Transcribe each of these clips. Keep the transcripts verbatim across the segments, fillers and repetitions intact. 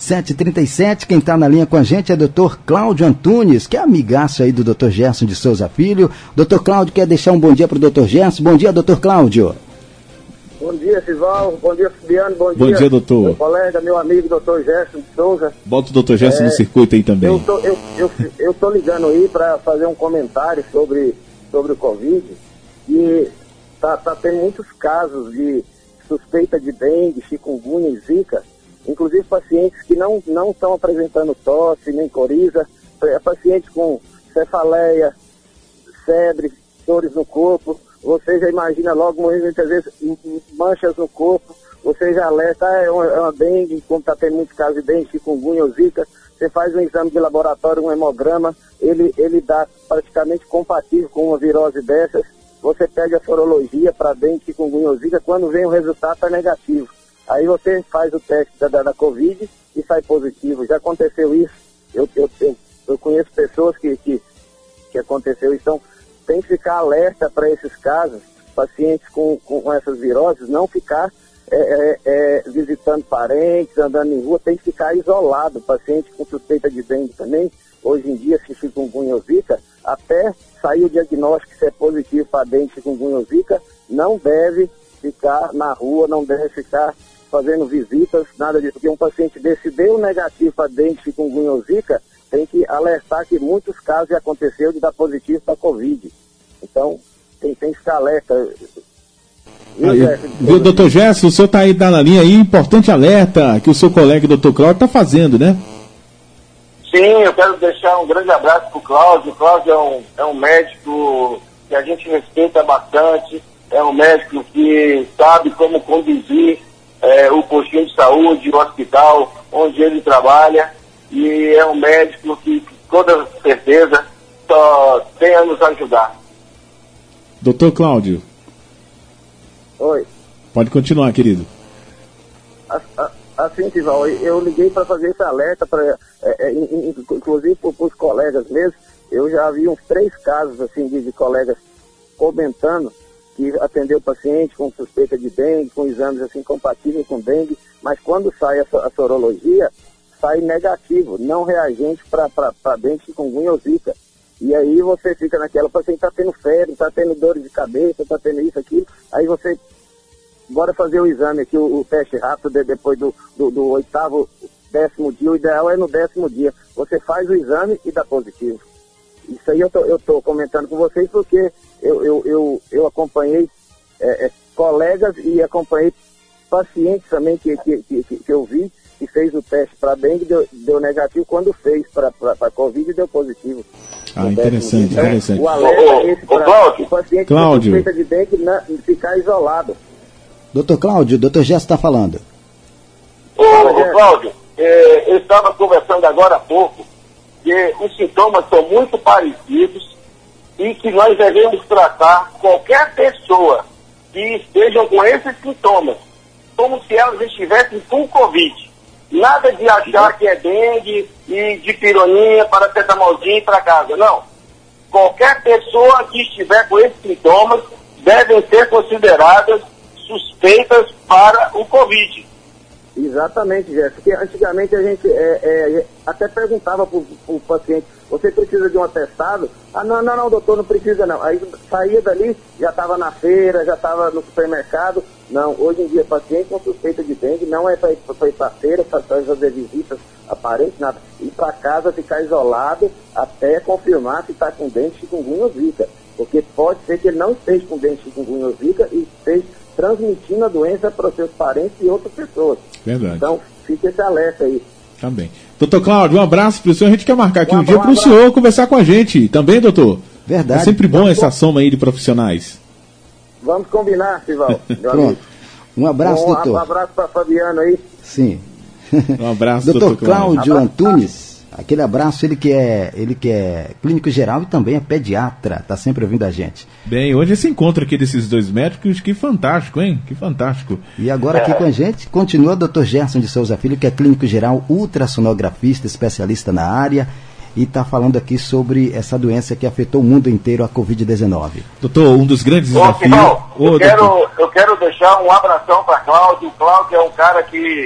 sete e trinta e sete, quem está na linha com a gente é doutor Cláudio Antunes, que é amigaço aí do doutor Gerson de Souza Filho. doutor Cláudio quer deixar um bom dia para o doutor Gerson. Bom dia, doutor Cláudio. Bom dia, Sival. Bom dia, Fabiano. Bom, bom dia, dia, doutor. Meu colega, meu amigo, doutor Gerson de Souza. Bota o doutor Gerson é, no circuito aí também. Eu tô, eu, eu, eu tô ligando aí para fazer um comentário sobre, sobre o Covid. E tá, tá tendo muitos casos de suspeita de dengue, chikungunya e zika. Inclusive pacientes que não não estão apresentando tosse, nem coriza, pacientes com cefaleia, febre, dores no corpo. Você já imagina logo, muitas vezes, manchas no corpo, você já alerta, ah, é, uma, é uma dengue, como está tendo muitos casos de dengue, chikungunya ou zika, você faz um exame de laboratório, um hemograma, ele, ele dá praticamente compatível com uma virose dessas, você pega a sorologia para dengue, chikungunya ou zika, quando vem o resultado está negativo. Aí você faz o teste da, da, da Covid e sai positivo. Já aconteceu isso. Eu, eu, eu, eu conheço pessoas que, que, que aconteceu isso. Então, tem que ficar alerta para esses casos. Pacientes com, com essas viroses, não ficar é, é, é, visitando parentes, andando em rua, tem que ficar isolado. Paciente com suspeita de dengue também, hoje em dia, se chikungunya ou zika, até sair o diagnóstico se é positivo para dengue, chikungunya ou zika, não deve ficar na rua, não deve ficar fazendo visitas, nada disso, porque um paciente desse deu negativo para dengue, chikungunya ou zika, tem que alertar que muitos casos já aconteceu de dar positivo para Covid. Então, tem, tem que ficar alerta. Aí, viu, doutor Gerson, o senhor está aí na linha aí, importante alerta que o seu colega, doutor Cláudio, está fazendo, né? Sim, eu quero deixar um grande abraço para o Cláudio. O Cláudio é um, é um médico que a gente respeita bastante, é um médico que sabe como conduzir É, o postinho de saúde, o hospital onde ele trabalha, e é um médico que, com toda certeza, só tem a nos ajudar. doutor Cláudio. Oi. Pode continuar, querido. Assim, Tival, eu liguei para fazer esse alerta, pra, é, é, inclusive para os colegas mesmo. Eu já vi uns três casos assim, de, de colegas comentando que atendeu o paciente com suspeita de dengue, com exames assim compatíveis com dengue, mas quando sai a, a sorologia, sai negativo, não reagente para dengue, chikungunya ou zika. E aí você fica naquela, o paciente está tendo febre, está tendo dores de cabeça, está tendo isso, aquilo, aí você, bora fazer o exame aqui, o, o teste rápido de, depois do, do, do oitavo, décimo dia, o ideal é no décimo dia. Você faz o exame e dá positivo. Isso aí eu tô, eu tô comentando com vocês porque eu, eu, eu, eu acompanhei é, é, colegas e acompanhei pacientes também que, que, que, que eu vi que fez o teste para dengue, deu, deu negativo, quando fez para Covid deu positivo. Ah, interessante, então, interessante. O alerta é esse para o paciente Cláudio. com suspeita de dengue na, ficar isolado. doutor Cláudio, doutor Gerson está falando. Ô, ô Cláudio, é, eu estava conversando agora há pouco que os sintomas são muito parecidos e que nós devemos tratar qualquer pessoa que esteja com esses sintomas como se elas estivessem com Covid. Nada de achar que é dengue e de pironinha, paracetamolzinho para casa. Não. Qualquer pessoa que estiver com esses sintomas devem ser consideradas suspeitas para o Covid. Exatamente, Jéssica. Porque antigamente a gente é, é, até perguntava para o paciente, você precisa de um atestado? Ah, não, não, não, doutor, não precisa não. Aí saía dali, já estava na feira, já estava no supermercado. Não, hoje em dia, paciente com suspeita de dengue não é para ir para a feira, para fazer visitas aparentes, nada. Ir para casa, ficar isolado até confirmar se está com dengue, chikungunya ou zika. Porque pode ser que ele não esteja com dengue, chikungunya ou zika e esteja transmitindo a doença para os seus parentes e outras pessoas. Verdade. Então, fica esse alerta aí. Também. Doutor Cláudio, um abraço para o senhor. A gente quer marcar aqui um, um dia para o abraço. senhor conversar com a gente. Também, doutor? Verdade. É sempre bom essa soma aí de profissionais. Vamos combinar, Sival. Pronto. Um abraço, um, doutor. Um abraço para Fabiano aí. Sim. Um abraço, doutor, doutor Cláudio Cláudio. Antunes. Aquele abraço, ele que é, ele que é clínico geral e também é pediatra, está sempre ouvindo a gente. Bem, hoje esse encontro aqui desses dois médicos, que fantástico, hein? Que fantástico. E agora aqui com a gente continua o doutor Gerson de Souza Filho, que é clínico geral, ultrassonografista, especialista na área, e está falando aqui sobre essa doença que afetou o mundo inteiro, a covid dezenove. Doutor, um dos grandes Ô, desafios... Simão, Ô, eu, doutor. quero, eu quero deixar um abração para Cláudio. O Cláudio é um cara que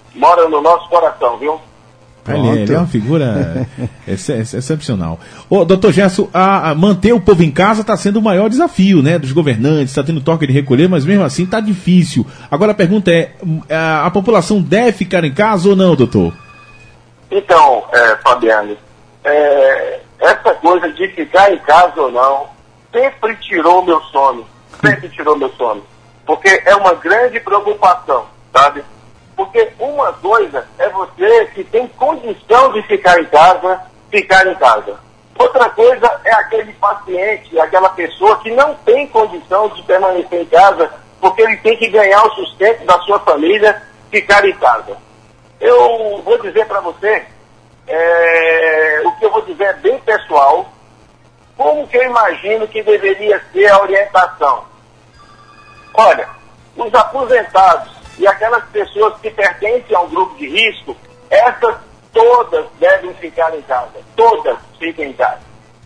mora no nosso coração, viu? Ele, ele é uma figura ex- ex- excepcional. Ô, doutor Gerson, a, a manter o povo em casa está sendo o maior desafio, né, dos governantes, está tendo toque de recolher, mas mesmo assim está difícil. Agora a pergunta é, a, a população deve ficar em casa ou não, doutor? Então, é, Fabiano, é, essa coisa de ficar em casa ou não, sempre tirou meu sono, sempre tirou meu sono, porque é uma grande preocupação, sabe? Porque uma coisa é você que tem condição de ficar em casa, ficar em casa. Outra coisa é aquele paciente, aquela pessoa que não tem condição de permanecer em casa, porque ele tem que ganhar o sustento da sua família, ficar em casa. Eu vou dizer para você, é, o que eu vou dizer é bem pessoal, como que eu imagino que deveria ser a orientação. Olha, os aposentados e aquelas pessoas que pertencem a um grupo de risco, essas todas devem ficar em casa. Todas fiquem em casa.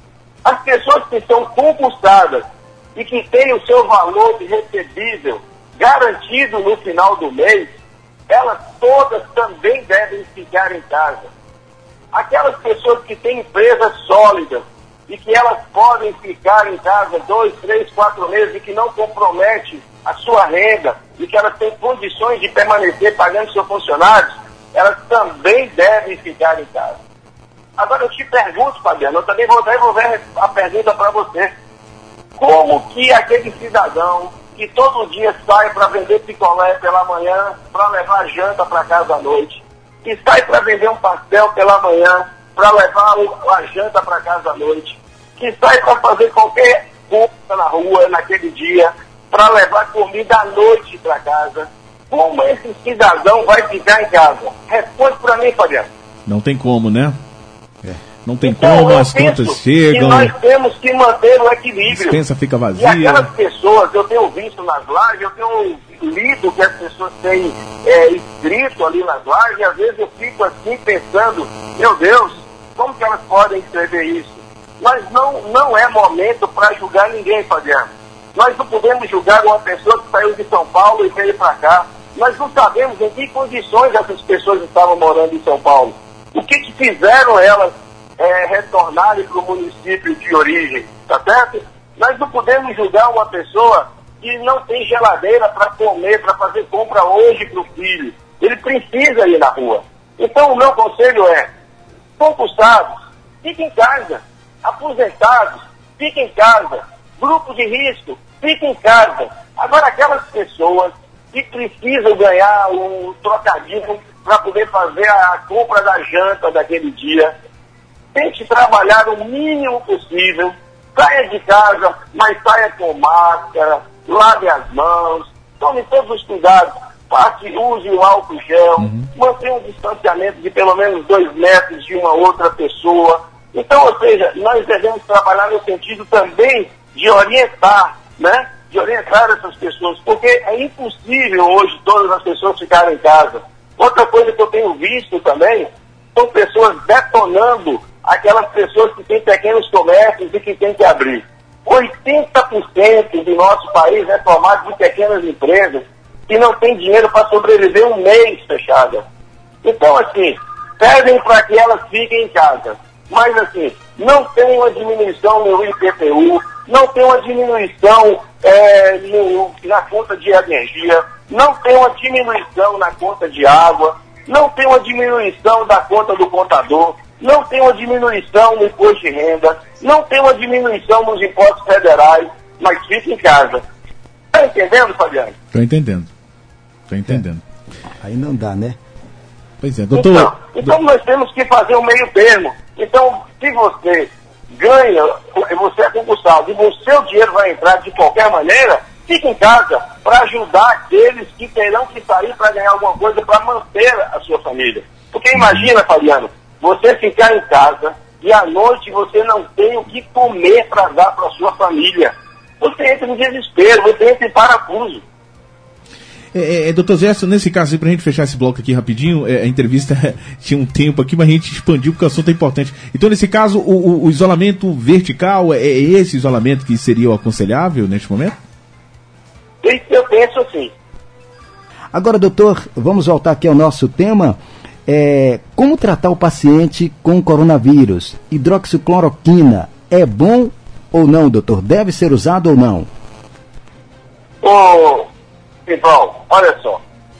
As pessoas que são concursadas e que têm o seu valor de recebível garantido no final do mês, elas todas também devem ficar em casa. Aquelas pessoas que têm empresas sólidas e que elas podem ficar em casa dois, três, quatro meses e que não compromete a sua renda e que elas têm condições de permanecer pagando seus funcionários, elas também devem ficar em casa. Agora eu te pergunto, Fabiano, eu também vou devolver a pergunta para você. Como que aquele cidadão que todo dia sai para vender picolé pela manhã, para levar janta para casa à noite, que sai para vender um pastel pela manhã, para levar a janta para casa à noite, que sai para fazer qualquer compra na rua naquele dia, para levar comida à noite para casa, como esse cidadão vai ficar em casa? Responde para mim, Fabiano. Não tem como, né? É. Não tem então, como, as contas chegam. E nós temos que manter o equilíbrio. A dispensa fica vazia. E aquelas pessoas, eu tenho visto nas lives, eu tenho lido que as pessoas têm é, escrito ali nas lives, e às vezes eu fico assim pensando, meu Deus, como que elas podem escrever isso? Mas não, não é momento para julgar ninguém, Fabiano. Nós não podemos julgar uma pessoa que saiu de São Paulo e veio para cá. Nós não sabemos em que condições essas pessoas estavam morando em São Paulo. O que, que fizeram elas é, retornarem para o município de origem, tá certo? Nós não podemos julgar uma pessoa que não tem geladeira para comer, para fazer compra hoje para o filho. Ele precisa ir na rua. Então o meu conselho é, concursados, fiquem em casa. Aposentados, fiquem em casa. Grupo de risco, fiquem em casa. Agora, aquelas pessoas que precisam ganhar um trocadinho para poder fazer a compra da janta daquele dia, tente trabalhar o mínimo possível, saia de casa, mas saia com máscara, lave as mãos, tome todos os cuidados, passe, use o álcool gel, uhum. mantenha um distanciamento de pelo menos dois metros de uma outra pessoa. Então, ou seja, nós devemos trabalhar no sentido também de orientar, né? De orientar essas pessoas, porque é impossível hoje todas as pessoas ficarem em casa. Outra coisa que eu tenho visto também, são pessoas detonando aquelas pessoas que têm pequenos comércios e que têm que abrir. oitenta por cento do nosso país é formado de pequenas empresas que não têm dinheiro para sobreviver um mês fechada. Então, assim, pedem para que elas fiquem em casa. Mas, assim, não tem uma diminuição no I P T U, não tem uma diminuição é, no, na conta de energia, não tem uma diminuição na conta de água, não tem uma diminuição da conta do contador, não tem uma diminuição no imposto de renda, não tem uma diminuição nos impostos federais, mas fica em casa. Está entendendo, Fabiano? Estou entendendo. Estou entendendo. É. Aí não dá, né? Pois é, doutor... Então, então nós temos que fazer um meio termo. Então, se você ganha, você é concursado, e o seu dinheiro vai entrar de qualquer maneira, fique em casa para ajudar aqueles que terão que sair para ganhar alguma coisa para manter a sua família. Porque imagina, Fabiano, você ficar em casa e à noite você não tem o que comer para dar para a sua família. Você entra em desespero, você entra em parafuso. É, é, doutor Gerson, nesse caso, para a gente fechar esse bloco aqui rapidinho, é, a entrevista tinha um tempo aqui, mas a gente expandiu porque o assunto é importante. Então, nesse caso, o, o, o isolamento vertical, é, é esse isolamento que seria o aconselhável neste momento? Isso eu penso assim. Agora, doutor, vamos voltar aqui ao nosso tema. É, como tratar o paciente com coronavírus? Hidroxicloroquina é bom ou não, doutor? Deve ser usado ou não? Ô, Pivão, olha só.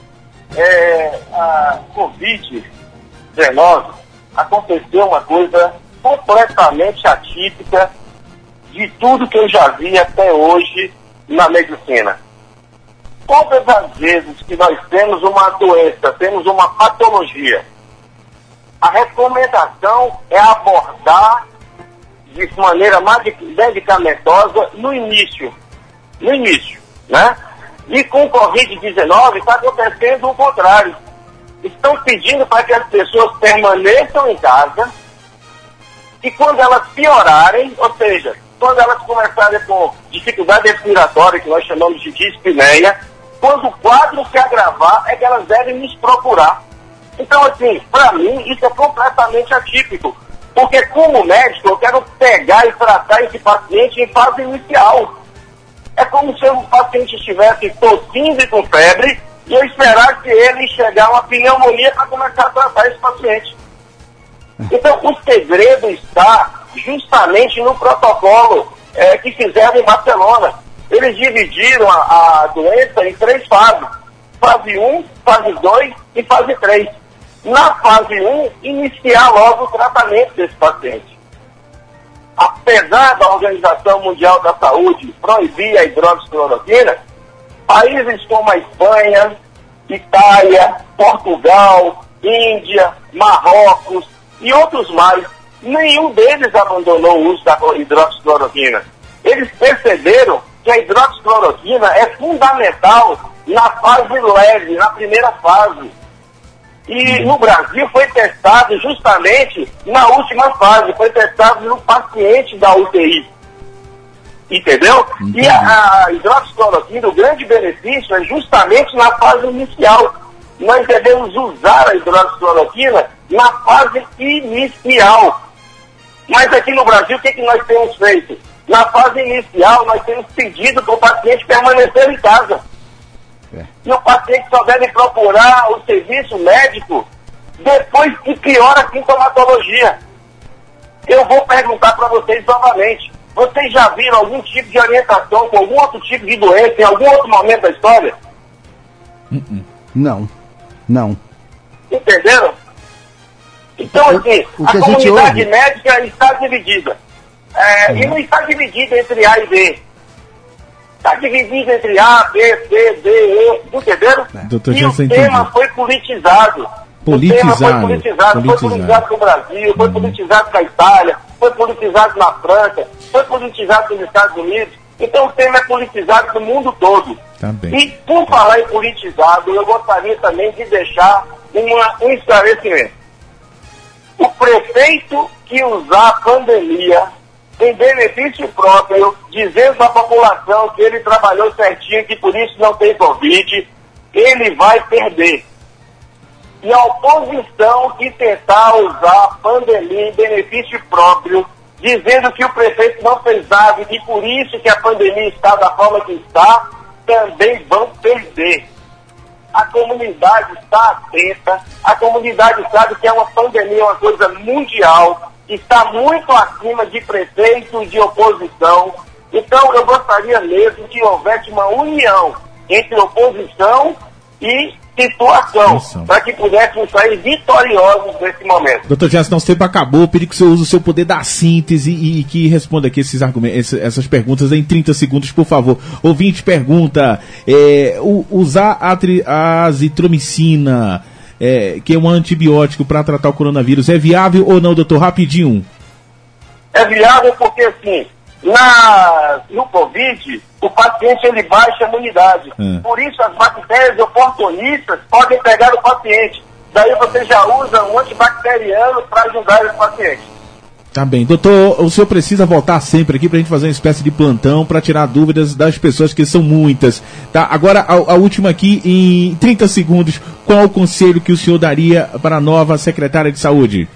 É, a covid dezenove aconteceu uma coisa completamente atípica de tudo que eu já vi até hoje na medicina. Todas as vezes que nós temos uma doença, temos uma patologia, a recomendação é abordar de maneira medicamentosa no início. No início, né? E com o covid dezenove está acontecendo o contrário. Estão pedindo para que as pessoas permaneçam em casa e quando elas piorarem, ou seja, quando elas começarem com dificuldade respiratória, que nós chamamos de dispneia, quando o quadro se agravar, é que elas devem nos procurar. Então, assim, para mim, isso é completamente atípico. Porque, como médico, eu quero pegar e tratar esse paciente em fase inicial. É como se o paciente estivesse tossindo e com febre e eu esperasse ele chegar a uma pneumonia para começar a tratar esse paciente. Então, o segredo está justamente no protocolo é, que fizeram em Barcelona. Eles dividiram a, a doença em três fases. Fase um, fase dois e fase três. Na fase um, iniciar logo o tratamento desse paciente. Apesar da Organização Mundial da Saúde proibir a hidroxicloroquina, países como a Espanha, Itália, Portugal, Índia, Marrocos e outros mais, nenhum deles abandonou o uso da hidroxicloroquina. Eles perceberam que a hidroxicloroquina é fundamental na fase leve, na primeira fase. E no Brasil foi testado justamente na última fase, foi testado no paciente da U T I. Entendeu? Entendi. E a, a hidroxicloroquina, o grande benefício é justamente na fase inicial. Nós devemos usar a hidroxicloroquina na fase inicial. Mas aqui no Brasil, o que, que nós temos feito? Na fase inicial, nós temos pedido para o paciente permanecer em casa. É. E o paciente só deve procurar o serviço médico depois que piora a sintomatologia. Eu vou perguntar para vocês novamente. Vocês já viram algum tipo de orientação com algum outro tipo de doença em algum outro momento da história? Não. Não. Entenderam? Então, assim, o, o a comunidade ouve... médica está dividida. É, uhum. E não está dividida entre A e B. Está dividida entre A, B, C, D, E. Entenderam? É. Doutor, e o tema entendi. foi politizado. Politizado. O tema foi politizado. Politizado. Foi politizado no Brasil, uhum. foi politizado na Itália, foi politizado na França, foi politizado nos Estados Unidos. Então o tema é politizado no mundo todo. Tá bem. E por falar em politizado, eu gostaria também de deixar uma, um esclarecimento. O prefeito que usar a pandemia em benefício próprio, dizendo à população que ele trabalhou certinho, que por isso não tem Covid, ele vai perder. E a oposição que tentar usar a pandemia em benefício próprio, dizendo que o prefeito não fez nada e por isso que a pandemia está da forma que está, também vão perder. A comunidade está atenta, a comunidade sabe que é uma pandemia, uma coisa mundial, que está muito acima de prefeito e de oposição. Então eu gostaria mesmo que houvesse uma união entre oposição e situação, para que pudéssemos sair vitoriosos nesse momento. Doutor Gerson, nosso tempo acabou, pedi que o senhor use o seu poder da síntese e, e que responda aqui esses argumentos, essas perguntas em trinta segundos, por favor. Ouvinte pergunta, é, o, usar a azitromicina, é, que é um antibiótico para tratar o coronavírus, é viável ou não, doutor? Rapidinho. É viável porque, assim, na, no Covid, o paciente ele baixa a imunidade. É. Por isso, as bactérias oportunistas podem pegar o paciente. Daí você já usa um antibacteriano para ajudar esse paciente. Tá bem. Doutor, o senhor precisa voltar sempre aqui para a gente fazer uma espécie de plantão para tirar dúvidas das pessoas, que são muitas. Tá? Agora, a, a última aqui, em trinta segundos, qual o conselho que o senhor daria para a nova secretária de saúde?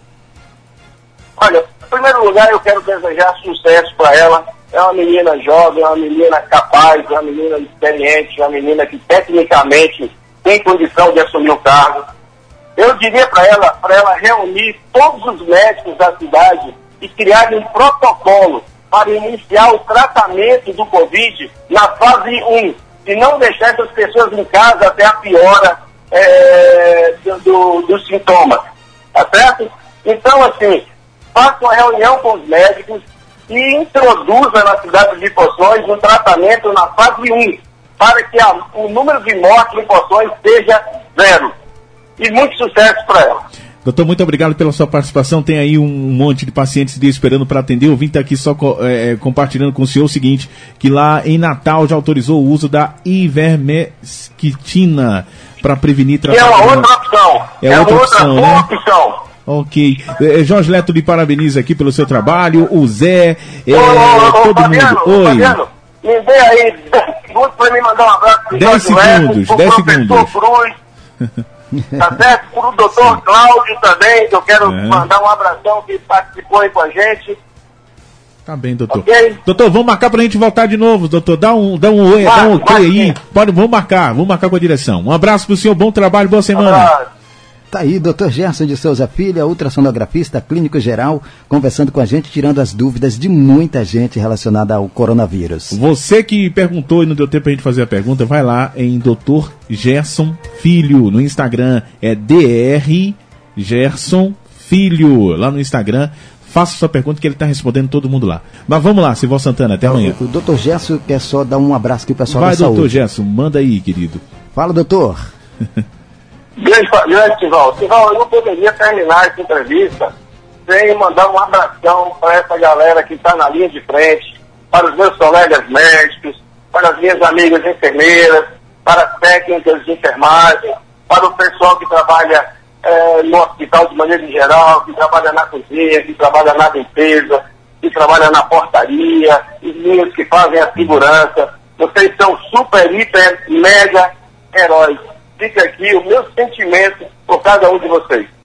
Olha, em primeiro lugar, eu quero desejar sucesso para ela. É uma menina jovem, é uma menina capaz, é uma menina experiente, é uma menina que tecnicamente tem condição de assumir o cargo. Eu diria para ela, para ela reunir todos os médicos da cidade e criar um protocolo para iniciar o tratamento do Covid na fase um, e não deixar essas pessoas em casa até a piora é, do, dos sintomas, tá certo? Então, assim, faça uma reunião com os médicos e introduza na cidade de Poções um tratamento na fase um, para que a, o número de mortes em Poções seja zero. E muito sucesso para ela. Doutor, muito obrigado pela sua participação. Tem aí um monte de pacientes de esperando para atender. Eu vim estar aqui só é, compartilhando com o senhor o seguinte, que lá em Natal já autorizou o uso da ivermectina para prevenir... Que é uma outra opção. É, é outra, outra opção, né? opção. Ok. É, Jorge Leto lhe parabeniza aqui pelo seu trabalho. O Zé, é, ô, ô, ô, todo Fabiano, mundo. Oi. Fabiano, me dê aí dez segundos para me mandar um abraço para o dez segundos, dez segundos. Cruz. Tá certo? Para o doutor Cláudio também, que eu quero é. mandar um abração, que participou aí com a gente. Tá bem, doutor. Okay? Doutor, vamos marcar pra gente voltar de novo, doutor. Dá um, dá um oi, dá um ok aí. Pode, vamos marcar, vamos marcar com a direção. Um abraço pro senhor, bom trabalho, boa semana. Ah. Tá aí, doutor Gerson de Souza Filho, ultrassonografista clínico geral, conversando com a gente, tirando as dúvidas de muita gente relacionada ao coronavírus. Você que perguntou e não deu tempo pra gente fazer a pergunta, vai lá em doutor Gerson Filho, no Instagram, é D R Gerson Filho, lá no Instagram. Faça sua pergunta que ele está respondendo todo mundo lá. Mas vamos lá, Silvio Santana, até amanhã. O, o doutor Gerson quer só dar um abraço aqui pro pessoal vai, da saúde. Vai, doutor Gerson, manda aí, querido. Fala, doutor. Grande, grande Sival. Sival, eu não poderia terminar essa entrevista sem mandar um abração para essa galera que está na linha de frente, para os meus colegas médicos, para as minhas amigas enfermeiras, para as técnicas de enfermagem, para o pessoal que trabalha é, no hospital de maneira geral, que trabalha na cozinha, que trabalha na limpeza, que trabalha na portaria, os meninos que fazem a segurança. Vocês são super, hiper, mega heróis. Fica aqui o meu sentimento por cada um de vocês.